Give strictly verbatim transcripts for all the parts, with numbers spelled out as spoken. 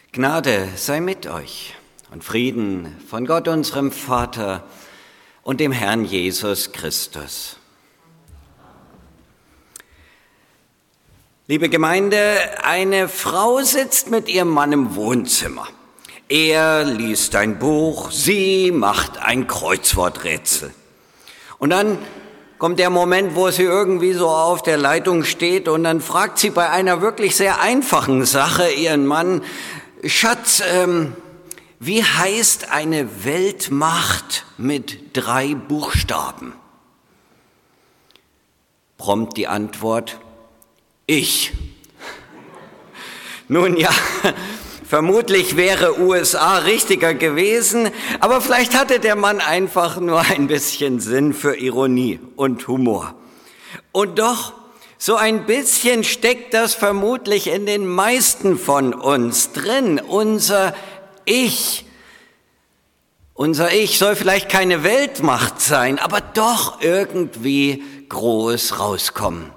Gnade sei mit euch und Frieden von Gott, unserem Vater und dem Herrn Jesus Christus. Liebe Gemeinde, eine Frau sitzt mit ihrem Mann im Wohnzimmer. Er liest ein Buch, sie macht ein Kreuzworträtsel. Und dann kommt der Moment, wo sie irgendwie so auf der Leitung steht und dann fragt sie bei einer wirklich sehr einfachen Sache ihren Mann: Schatz, ähm, wie heißt eine Weltmacht mit drei Buchstaben? Prompt die Antwort: Ich. Nun ja, vermutlich wäre U S A richtiger gewesen, aber vielleicht hatte der Mann einfach nur ein bisschen Sinn für Ironie und Humor. Und doch, so ein bisschen steckt das vermutlich in den meisten von uns drin. Unser Ich. Unser Ich soll vielleicht keine Weltmacht sein, aber doch irgendwie groß rauskommen.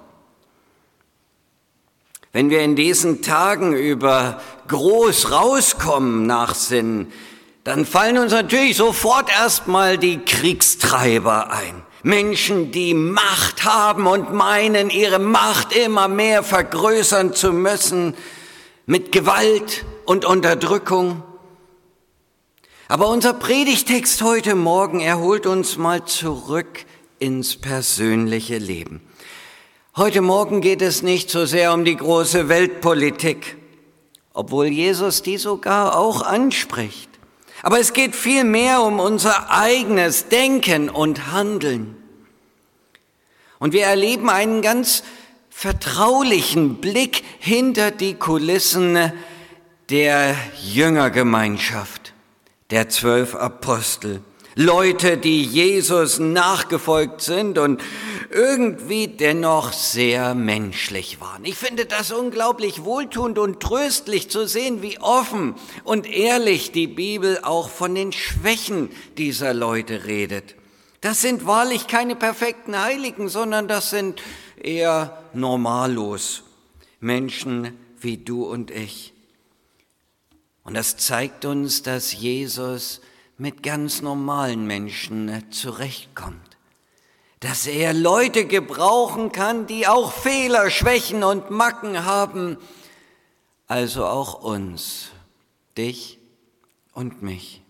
Wenn wir in diesen Tagen über groß rauskommen nachsinnen, dann fallen uns natürlich sofort erstmal die Kriegstreiber ein. Menschen, die Macht haben und meinen, ihre Macht immer mehr vergrößern zu müssen, mit Gewalt und Unterdrückung. Aber unser Predigtext heute Morgen, er holt uns mal zurück ins persönliche Leben. Heute Morgen geht es nicht so sehr um die große Weltpolitik, obwohl Jesus die sogar auch anspricht. Aber es geht vielmehr um unser eigenes Denken und Handeln. Und wir erleben einen ganz vertraulichen Blick hinter die Kulissen der Jüngergemeinschaft, der zwölf Apostel. Leute, die Jesus nachgefolgt sind und irgendwie dennoch sehr menschlich waren. Ich finde das unglaublich wohltuend und tröstlich zu sehen, wie offen und ehrlich die Bibel auch von den Schwächen dieser Leute redet. Das sind wahrlich keine perfekten Heiligen, sondern das sind eher Normalos, Menschen wie du und ich. Und das zeigt uns, dass Jesus mit ganz normalen Menschen zurechtkommt. Dass er Leute gebrauchen kann, die auch Fehler, Schwächen und Macken haben, also auch uns, dich und mich.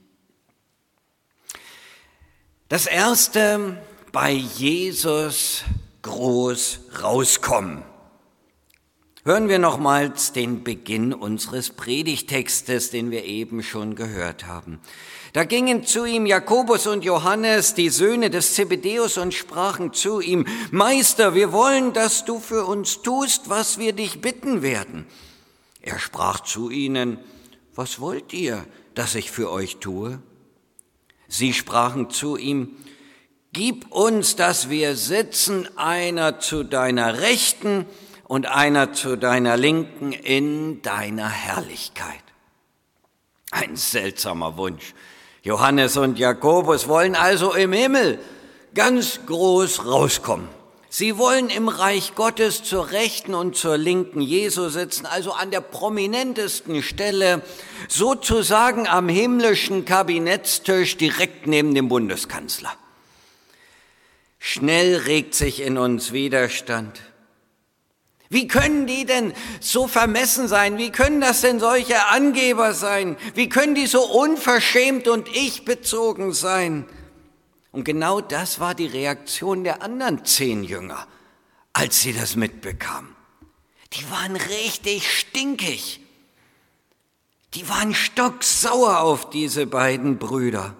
Das Erste, bei Jesus groß rauskommen. Hören wir nochmals den Beginn unseres Predigtextes, den wir eben schon gehört haben. Da gingen zu ihm Jakobus und Johannes, die Söhne des Zebedäus, und sprachen zu ihm: Meister, wir wollen, dass du für uns tust, was wir dich bitten werden. Er sprach zu ihnen: Was wollt ihr, dass ich für euch tue? Sie sprachen zu ihm: Gib uns, dass wir sitzen, einer zu deiner Rechten und einer zu deiner Linken in deiner Herrlichkeit. Ein seltsamer Wunsch. Johannes und Jakobus wollen also im Himmel ganz groß rauskommen. Sie wollen im Reich Gottes zur Rechten und zur Linken Jesu sitzen, also an der prominentesten Stelle, sozusagen am himmlischen Kabinettstisch direkt neben dem Bundeskanzler. Schnell regt sich in uns Widerstand. Wie können die denn so vermessen sein? Wie können das denn solche Angeber sein? Wie können die so unverschämt und ich-bezogen sein? Und genau das war die Reaktion der anderen zehn Jünger, als sie das mitbekamen. Die waren richtig stinkig. Die waren stocksauer auf diese beiden Brüder.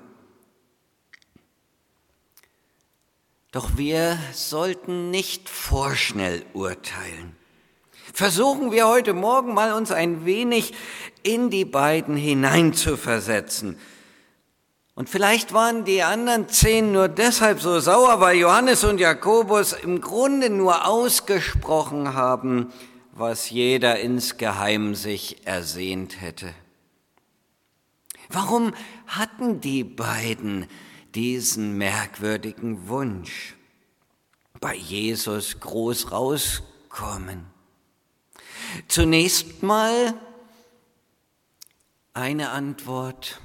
Doch wir sollten nicht vorschnell urteilen. Versuchen wir heute Morgen mal uns ein wenig in die beiden hineinzuversetzen. Und vielleicht waren die anderen zehn nur deshalb so sauer, weil Johannes und Jakobus im Grunde nur ausgesprochen haben, was jeder insgeheim sich ersehnt hätte. Warum hatten die beiden diesen merkwürdigen Wunsch, bei Jesus groß rauskommen? Zunächst mal, Eine Antwort: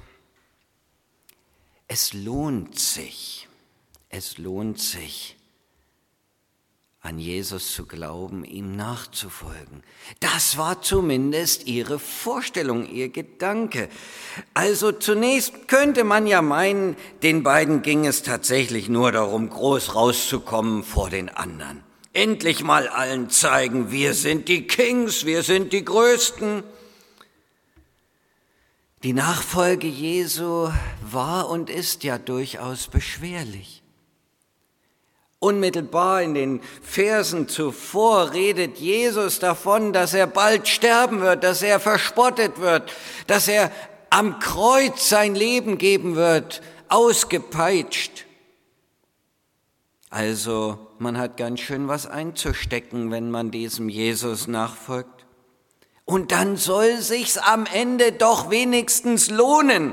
Es lohnt sich, es lohnt sich, an Jesus zu glauben, ihm nachzufolgen. Das war zumindest ihre Vorstellung, ihr Gedanke. Also zunächst könnte man ja meinen, den beiden ging es tatsächlich nur darum, groß rauszukommen vor den anderen. Endlich mal allen zeigen, wir sind die Kings, wir sind die Größten. Die Nachfolge Jesu war und ist ja durchaus beschwerlich. Unmittelbar in den Versen zuvor redet Jesus davon, dass er bald sterben wird, dass er verspottet wird, dass er am Kreuz sein Leben geben wird, ausgepeitscht. Also man hat ganz schön was einzustecken, wenn man diesem Jesus nachfolgt. Und dann soll sich's am Ende doch wenigstens lohnen.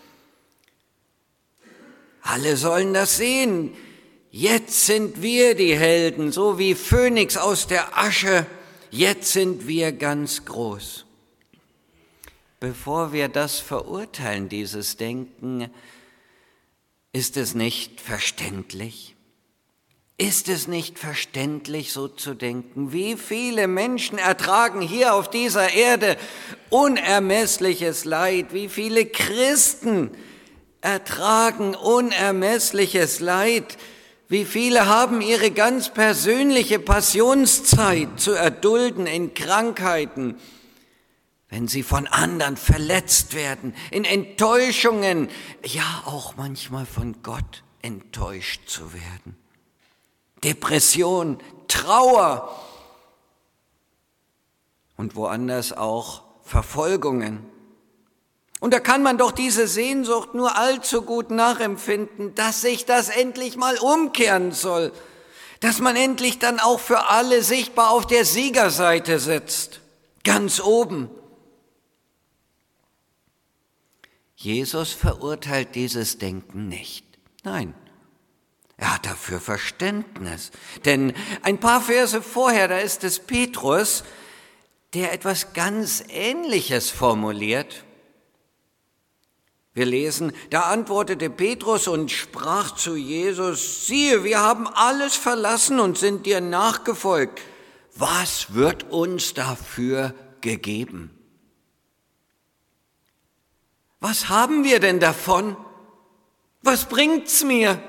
Alle sollen das sehen. Jetzt sind wir die Helden, so wie Phönix aus der Asche. Jetzt sind wir ganz groß. Bevor wir das verurteilen, dieses Denken, ist es nicht verständlich? Ist es nicht verständlich, so zu denken? Wie viele Menschen ertragen hier auf dieser Erde unermessliches Leid? Wie viele Christen ertragen unermessliches Leid? Wie viele haben ihre ganz persönliche Passionszeit zu erdulden in Krankheiten, wenn sie von anderen verletzt werden, in Enttäuschungen, ja auch manchmal von Gott enttäuscht zu werden. Depression, Trauer und woanders auch Verfolgungen. Und da kann man doch diese Sehnsucht nur allzu gut nachempfinden, dass sich das endlich mal umkehren soll, dass man endlich dann auch für alle sichtbar auf der Siegerseite sitzt, ganz oben. Jesus verurteilt dieses Denken nicht. Nein, er hat dafür Verständnis. Denn ein paar Verse vorher, da ist es Petrus, der etwas ganz Ähnliches formuliert. Wir lesen, da antwortete Petrus und sprach zu Jesus: Siehe, wir haben alles verlassen und sind dir nachgefolgt. Was wird uns dafür gegeben? Was haben wir denn davon? Was bringt's mir?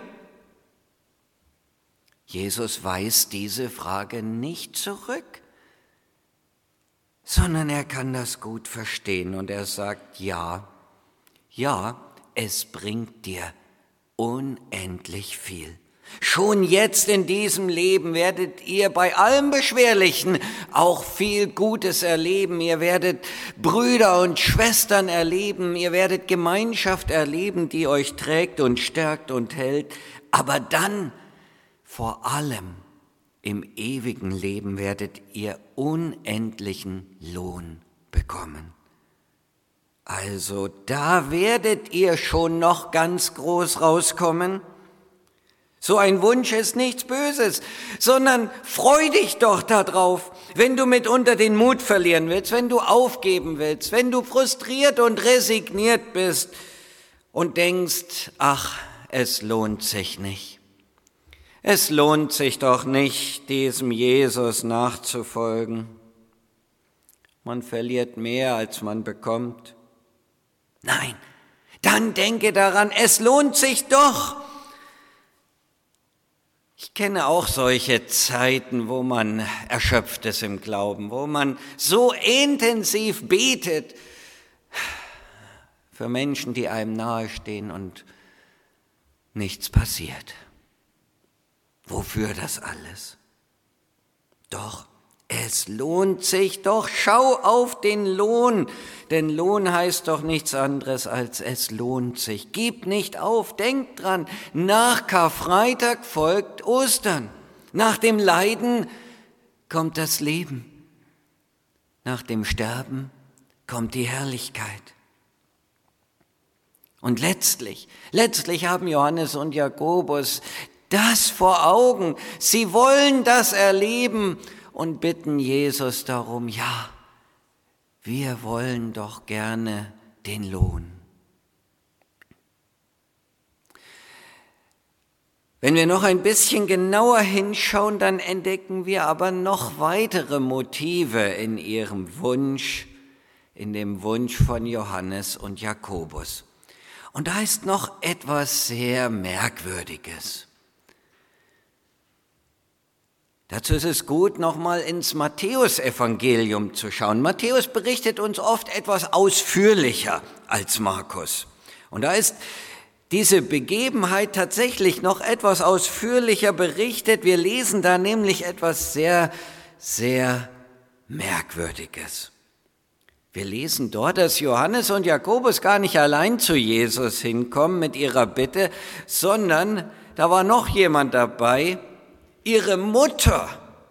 Jesus weist diese Frage nicht zurück, sondern er kann das gut verstehen und er sagt: Ja, ja, es bringt dir unendlich viel. Schon jetzt in diesem Leben werdet ihr bei allem Beschwerlichen auch viel Gutes erleben. Ihr werdet Brüder und Schwestern erleben. Ihr werdet Gemeinschaft erleben, die euch trägt und stärkt und hält. Aber dann, vor allem im ewigen Leben, werdet ihr unendlichen Lohn bekommen. Also da werdet ihr schon noch ganz groß rauskommen. So ein Wunsch ist nichts Böses, sondern freu dich doch darauf, wenn du mitunter den Mut verlieren willst, wenn du aufgeben willst, wenn du frustriert und resigniert bist und denkst: Ach, es lohnt sich nicht. Es lohnt sich doch nicht, diesem Jesus nachzufolgen. Man verliert mehr, als man bekommt. Nein, dann denke daran, es lohnt sich doch. Ich kenne auch solche Zeiten, wo man erschöpft ist im Glauben, wo man so intensiv betet für Menschen, die einem nahestehen und nichts passiert. Wofür das alles? Doch, es lohnt sich doch. Schau auf den Lohn, denn Lohn heißt doch nichts anderes als es lohnt sich. Gib nicht auf, denk dran, nach Karfreitag folgt Ostern. Nach dem Leiden kommt das Leben. Nach dem Sterben kommt die Herrlichkeit. Und letztlich, letztlich haben Johannes und Jakobus das vor Augen. Sie wollen das erleben und bitten Jesus darum: Ja, wir wollen doch gerne den Lohn. Wenn wir noch ein bisschen genauer hinschauen, dann entdecken wir aber noch weitere Motive in ihrem Wunsch, in dem Wunsch von Johannes und Jakobus. Und da ist noch etwas sehr Merkwürdiges. Dazu ist es gut, nochmal ins Matthäusevangelium zu schauen. Matthäus berichtet uns oft etwas ausführlicher als Markus. Und da ist diese Begebenheit tatsächlich noch etwas ausführlicher berichtet. Wir lesen da nämlich etwas sehr, sehr Merkwürdiges. Wir lesen dort, dass Johannes und Jakobus gar nicht allein zu Jesus hinkommen mit ihrer Bitte, sondern da war noch jemand dabei, ihre Mutter.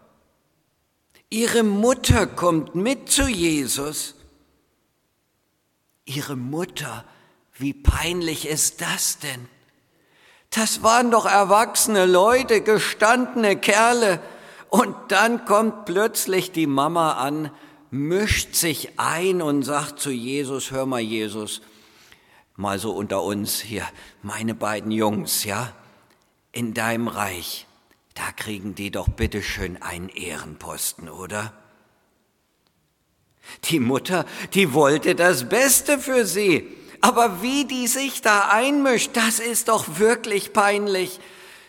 Ihre Mutter kommt mit zu Jesus. Ihre Mutter. Wie peinlich ist das denn? Das waren doch erwachsene Leute, gestandene Kerle. Und dann kommt plötzlich die Mama an, mischt sich ein und sagt zu Jesus, hör mal Jesus, mal so unter uns hier, meine beiden Jungs, ja, in deinem Reich, da kriegen die doch bitteschön einen Ehrenposten, oder? Die Mutter, die wollte das Beste für sie. Aber wie die sich da einmischt, das ist doch wirklich peinlich.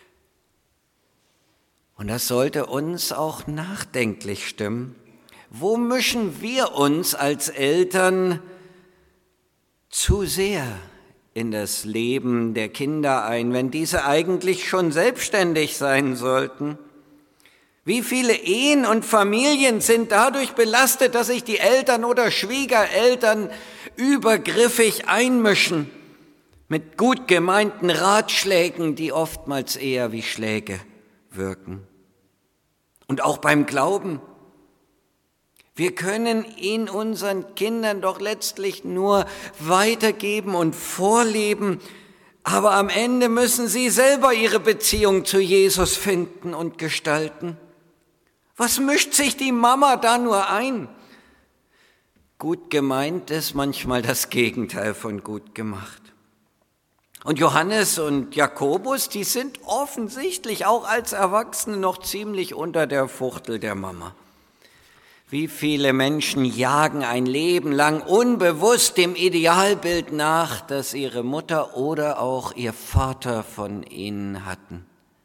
Und das sollte uns auch nachdenklich stimmen. Wo mischen wir uns als Eltern zu sehr in das Leben der Kinder ein, wenn diese eigentlich schon selbstständig sein sollten? Wie viele Ehen und Familien sind dadurch belastet, dass sich die Eltern oder Schwiegereltern übergriffig einmischen mit gut gemeinten Ratschlägen, die oftmals eher wie Schläge wirken. Und auch beim Glauben. Wir können ihn unseren Kindern doch letztlich nur weitergeben und vorleben, aber am Ende müssen sie selber ihre Beziehung zu Jesus finden und gestalten. Was mischt sich die Mama da nur ein? Gut gemeint ist manchmal das Gegenteil von gut gemacht. Und Johannes und Jakobus, die sind offensichtlich auch als Erwachsene noch ziemlich unter der Fuchtel der Mama. Wie viele Menschen jagen ein Leben lang unbewusst dem Idealbild nach, das ihre Mutter oder auch ihr Vater von ihnen hatten.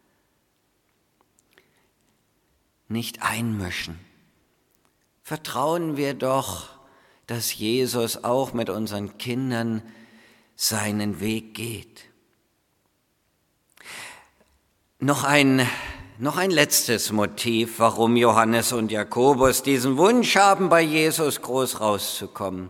Nicht einmischen. Vertrauen wir doch, dass Jesus auch mit unseren Kindern seinen Weg geht. Noch ein, noch ein letztes Motiv, warum Johannes und Jakobus diesen Wunsch haben, bei Jesus groß rauszukommen.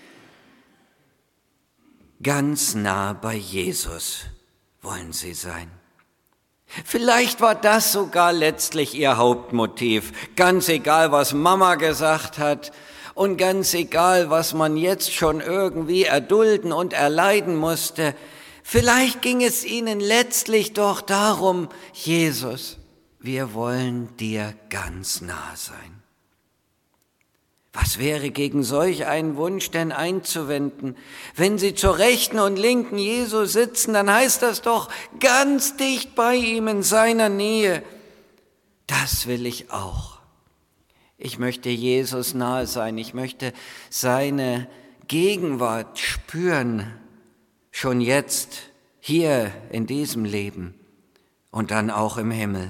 Ganz nah bei Jesus wollen sie sein. Vielleicht war das sogar letztlich ihr Hauptmotiv. Ganz egal, was Mama gesagt hat und ganz egal, was man jetzt schon irgendwie erdulden und erleiden musste. Vielleicht ging es ihnen letztlich doch darum, Jesus, wir wollen dir ganz nah sein. Was wäre gegen solch einen Wunsch denn einzuwenden? Wenn sie zur Rechten und Linken Jesu sitzen, dann heißt das doch ganz dicht bei ihm in seiner Nähe. Das will ich auch. Ich möchte Jesus nahe sein. Ich möchte seine Gegenwart spüren, schon jetzt, hier in diesem Leben und dann auch im Himmel.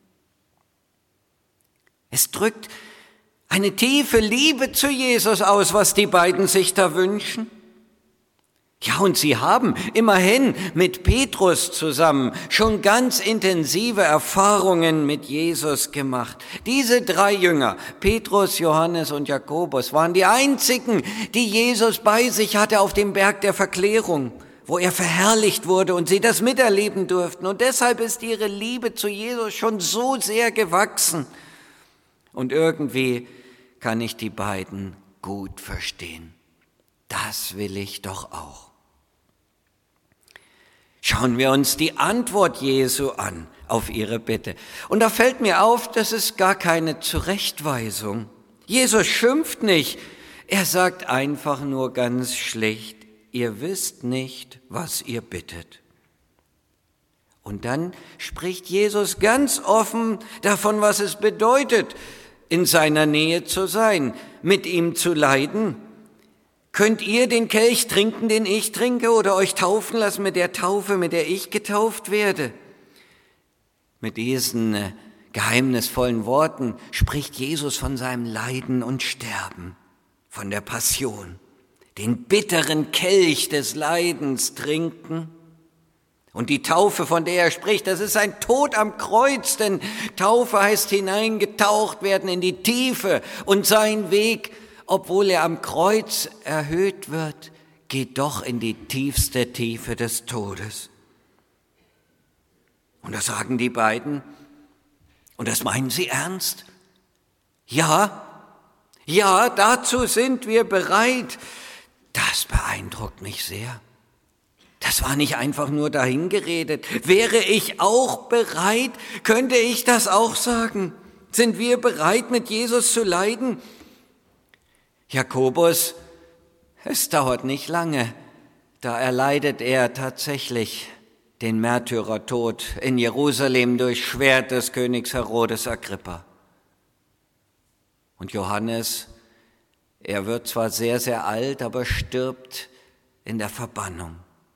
Es drückt eine tiefe Liebe zu Jesus aus, was die beiden sich da wünschen. Ja, und sie haben immerhin mit Petrus zusammen schon ganz intensive Erfahrungen mit Jesus gemacht. Diese drei Jünger, Petrus, Johannes und Jakobus, waren die einzigen, die Jesus bei sich hatte auf dem Berg der Verklärung, wo er verherrlicht wurde und sie das miterleben durften. Und deshalb ist ihre Liebe zu Jesus schon so sehr gewachsen. Und irgendwie kann ich die beiden gut verstehen. Das will ich doch auch. Schauen wir uns die Antwort Jesu an auf ihre Bitte. Und da fällt mir auf, das ist gar keine Zurechtweisung. Jesus schimpft nicht, er sagt einfach nur ganz schlicht, ihr wisst nicht, was ihr bittet. Und dann spricht Jesus ganz offen davon, was es bedeutet, in seiner Nähe zu sein, mit ihm zu leiden. Könnt ihr den Kelch trinken, den ich trinke, oder euch taufen lassen mit der Taufe, mit der ich getauft werde? Mit diesen äh, geheimnisvollen Worten spricht Jesus von seinem Leiden und Sterben, von der Passion, den bitteren Kelch des Leidens trinken. Und die Taufe, von der er spricht, das ist ein Tod am Kreuz, denn Taufe heißt hineingetaucht werden in die Tiefe. Und sein Weg, obwohl er am Kreuz erhöht wird, geht doch in die tiefste Tiefe des Todes. Und das sagen die beiden, und das meinen sie ernst. Ja, ja, dazu sind wir bereit. Das beeindruckt mich sehr. Das war nicht einfach nur dahingeredet. Wäre ich auch bereit, könnte ich das auch sagen? Sind wir bereit, mit Jesus zu leiden? Jakobus, es dauert nicht lange, da erleidet er tatsächlich den Märtyrertod in Jerusalem durch Schwert des Königs Herodes Agrippa. Und Johannes, er wird zwar sehr, sehr alt, aber stirbt in der Verbannung.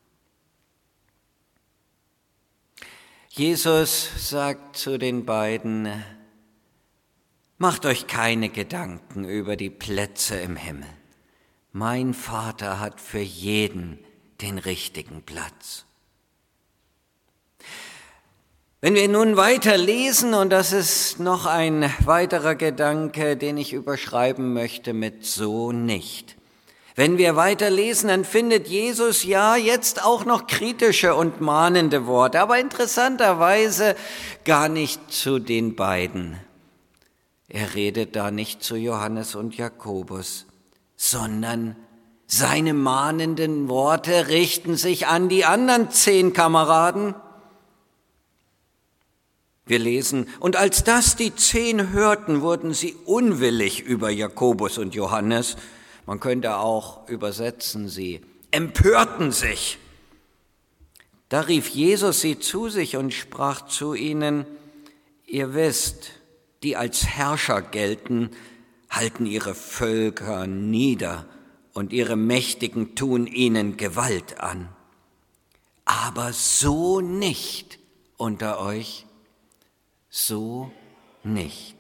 Jesus sagt zu den beiden, macht euch keine Gedanken über die Plätze im Himmel. Mein Vater hat für jeden den richtigen Platz. Wenn wir nun weiter lesen, und das ist noch ein weiterer Gedanke, den ich überschreiben möchte mit so nicht. Wenn wir weiter lesen, dann findet Jesus ja jetzt auch noch kritische und mahnende Worte, aber interessanterweise gar nicht zu den beiden. Er redet da nicht zu Johannes und Jakobus, sondern seine mahnenden Worte richten sich an die anderen zehn Kameraden. Wir lesen, und als das die zehn hörten, wurden sie unwillig über Jakobus und Johannes. Man könnte auch übersetzen, sie empörten sich. Da rief Jesus sie zu sich und sprach zu ihnen, ihr wisst, die als Herrscher gelten, halten ihre Völker nieder und ihre Mächtigen tun ihnen Gewalt an. Aber so nicht unter euch, so nicht.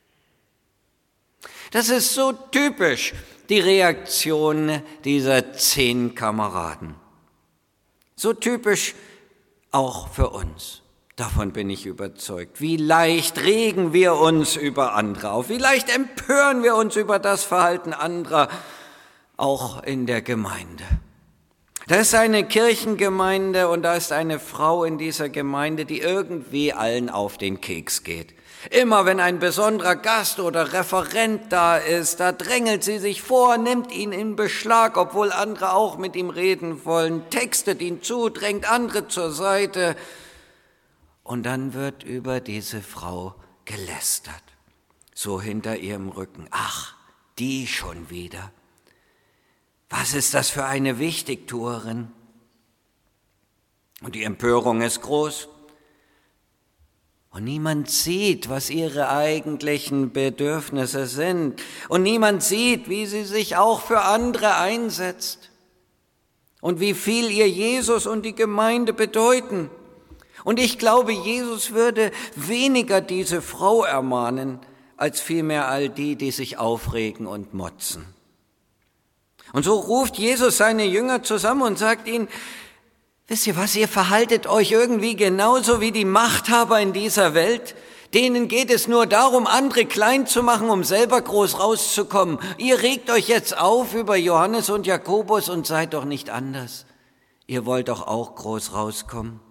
Das ist so typisch, die Reaktion dieser zehn Kameraden. So typisch auch für uns. Davon bin ich überzeugt. Wie leicht regen wir uns über andere auf. Wie leicht empören wir uns über das Verhalten anderer, auch in der Gemeinde. Da ist eine Kirchengemeinde und da ist eine Frau in dieser Gemeinde, die irgendwie allen auf den Keks geht. Immer wenn ein besonderer Gast oder Referent da ist, da drängelt sie sich vor, nimmt ihn in Beschlag, obwohl andere auch mit ihm reden wollen, textet ihn zu, drängt andere zur Seite. Und dann wird über diese Frau gelästert, so hinter ihrem Rücken. Ach, die schon wieder. Was ist das für eine Wichtigtuerin? Und die Empörung ist groß. Und niemand sieht, was ihre eigentlichen Bedürfnisse sind. Und niemand sieht, wie sie sich auch für andere einsetzt. Und wie viel ihr Jesus und die Gemeinde bedeuten. Und ich glaube, Jesus würde weniger diese Frau ermahnen, als vielmehr all die, die sich aufregen und motzen. Und so ruft Jesus seine Jünger zusammen und sagt ihnen, wisst ihr was, ihr verhaltet euch irgendwie genauso wie die Machthaber in dieser Welt. Denen geht es nur darum, andere klein zu machen, um selber groß rauszukommen. Ihr regt euch jetzt auf über Johannes und Jakobus und seid doch nicht anders. Ihr wollt doch auch groß rauskommen.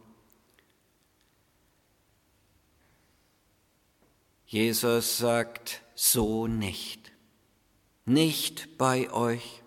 Jesus sagt, so nicht. Nicht bei euch.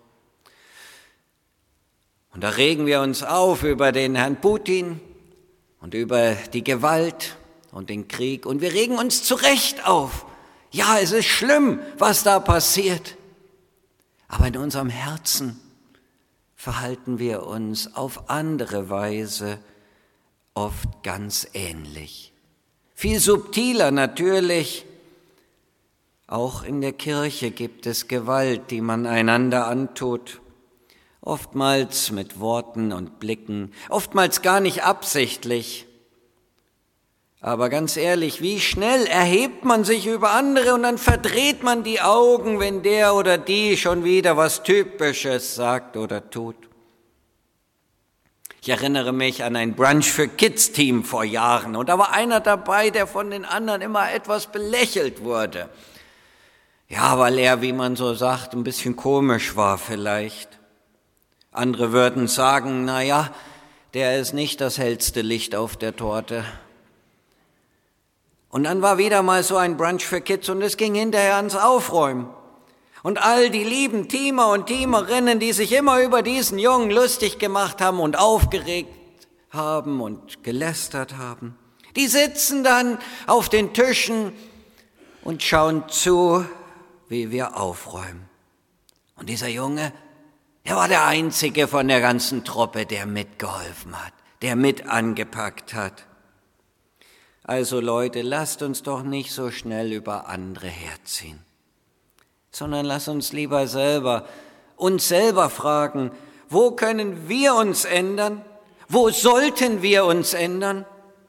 Und da regen wir uns auf über den Herrn Putin und über die Gewalt und den Krieg. Und wir regen uns zu Recht auf. Ja, es ist schlimm, was da passiert. Aber in unserem Herzen verhalten wir uns auf andere Weise oft ganz ähnlich. Viel subtiler natürlich. Auch in der Kirche gibt es Gewalt, die man einander antut. Oftmals mit Worten und Blicken, oftmals gar nicht absichtlich. Aber ganz ehrlich, wie schnell erhebt man sich über andere und dann verdreht man die Augen, wenn der oder die schon wieder was Typisches sagt oder tut. Ich erinnere mich an ein Brunch für Kids-Team vor Jahren und da war einer dabei, der von den anderen immer etwas belächelt wurde. Ja, weil er, wie man so sagt, ein bisschen komisch war vielleicht. Andere würden sagen, na ja, der ist nicht das hellste Licht auf der Torte. Und dann war wieder mal so ein Brunch für Kids und es ging hinterher ans Aufräumen. Und all die lieben Teamer und Teamerinnen, die sich immer über diesen Jungen lustig gemacht haben und aufgeregt haben und gelästert haben, die sitzen dann auf den Tischen und schauen zu, wie wir aufräumen. Und dieser Junge, er war der Einzige von der ganzen Truppe, der mitgeholfen hat, der mit angepackt hat. Also Leute, lasst uns doch nicht so schnell über andere herziehen, sondern lasst uns lieber selber, uns selber fragen, wo können wir uns ändern? Wo sollten wir uns ändern?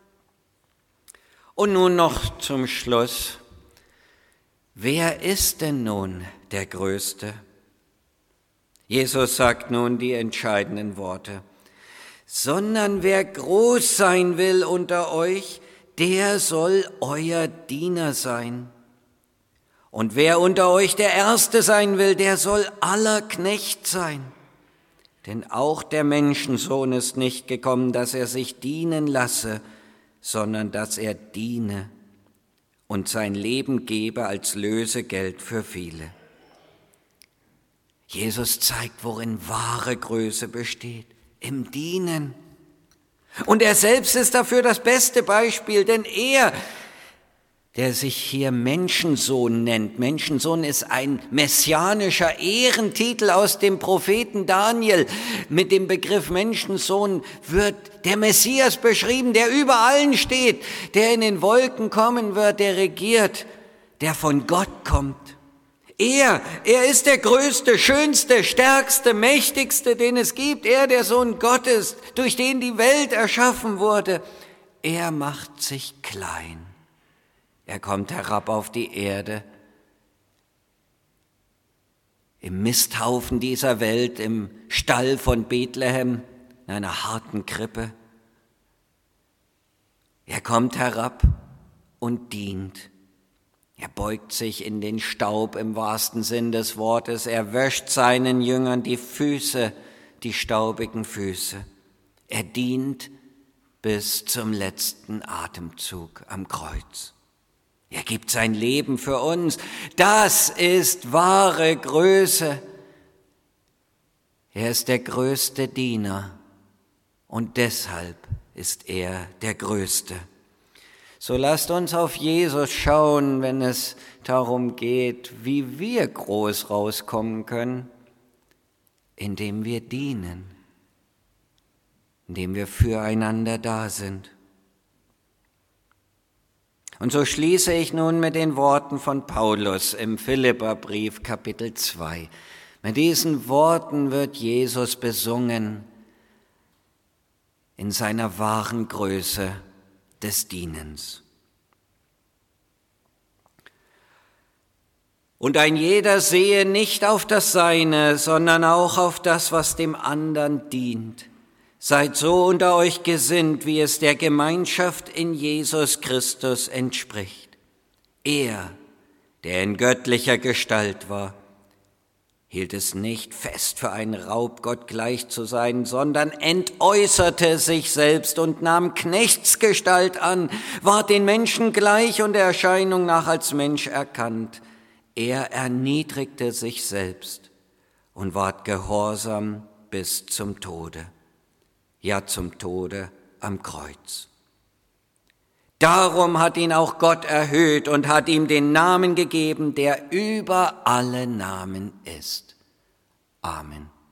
Und nun noch zum Schluss. Wer ist denn nun der Größte? Jesus sagt nun die entscheidenden Worte. Sondern wer groß sein will unter euch, der soll euer Diener sein. Und wer unter euch der Erste sein will, der soll aller Knecht sein. Denn auch der Menschensohn ist nicht gekommen, dass er sich dienen lasse, sondern dass er diene und sein Leben gebe als Lösegeld für viele. Jesus zeigt, worin wahre Größe besteht, im Dienen. Und er selbst ist dafür das beste Beispiel, denn er, der sich hier Menschensohn nennt, Menschensohn ist ein messianischer Ehrentitel aus dem Propheten Daniel. Mit dem Begriff Menschensohn wird der Messias beschrieben, der über allen steht, der in den Wolken kommen wird, der regiert, der von Gott kommt. Er, er ist der größte, schönste, stärkste, mächtigste, den es gibt. Er, der Sohn Gottes, durch den die Welt erschaffen wurde. Er macht sich klein. Er kommt herab auf die Erde. Im Misthaufen dieser Welt, im Stall von Bethlehem, in einer harten Krippe. Er kommt herab und dient. Er beugt sich in den Staub im wahrsten Sinn des Wortes. Er wäscht seinen Jüngern die Füße, die staubigen Füße. Er dient bis zum letzten Atemzug am Kreuz. Er gibt sein Leben für uns. Das ist wahre Größe. Er ist der größte Diener und deshalb ist er der Größte. So lasst uns auf Jesus schauen, wenn es darum geht, wie wir groß rauskommen können, indem wir dienen, indem wir füreinander da sind. Und so schließe ich nun mit den Worten von Paulus im Philipperbrief Kapitel zwei. Mit diesen Worten wird Jesus besungen in seiner wahren Größe des Dienens. Und ein jeder sehe nicht auf das Seine, sondern auch auf das, was dem anderen dient. Seid so unter euch gesinnt, wie es der Gemeinschaft in Jesus Christus entspricht. Er, der in göttlicher Gestalt war, hielt es nicht fest für einen Raub, Gott gleich zu sein, sondern entäußerte sich selbst und nahm Knechtsgestalt an, ward den Menschen gleich und der Erscheinung nach als Mensch erkannt. Er erniedrigte sich selbst und ward gehorsam bis zum Tode, ja zum Tode am Kreuz. Darum hat ihn auch Gott erhöht und hat ihm den Namen gegeben, der über alle Namen ist. Amen.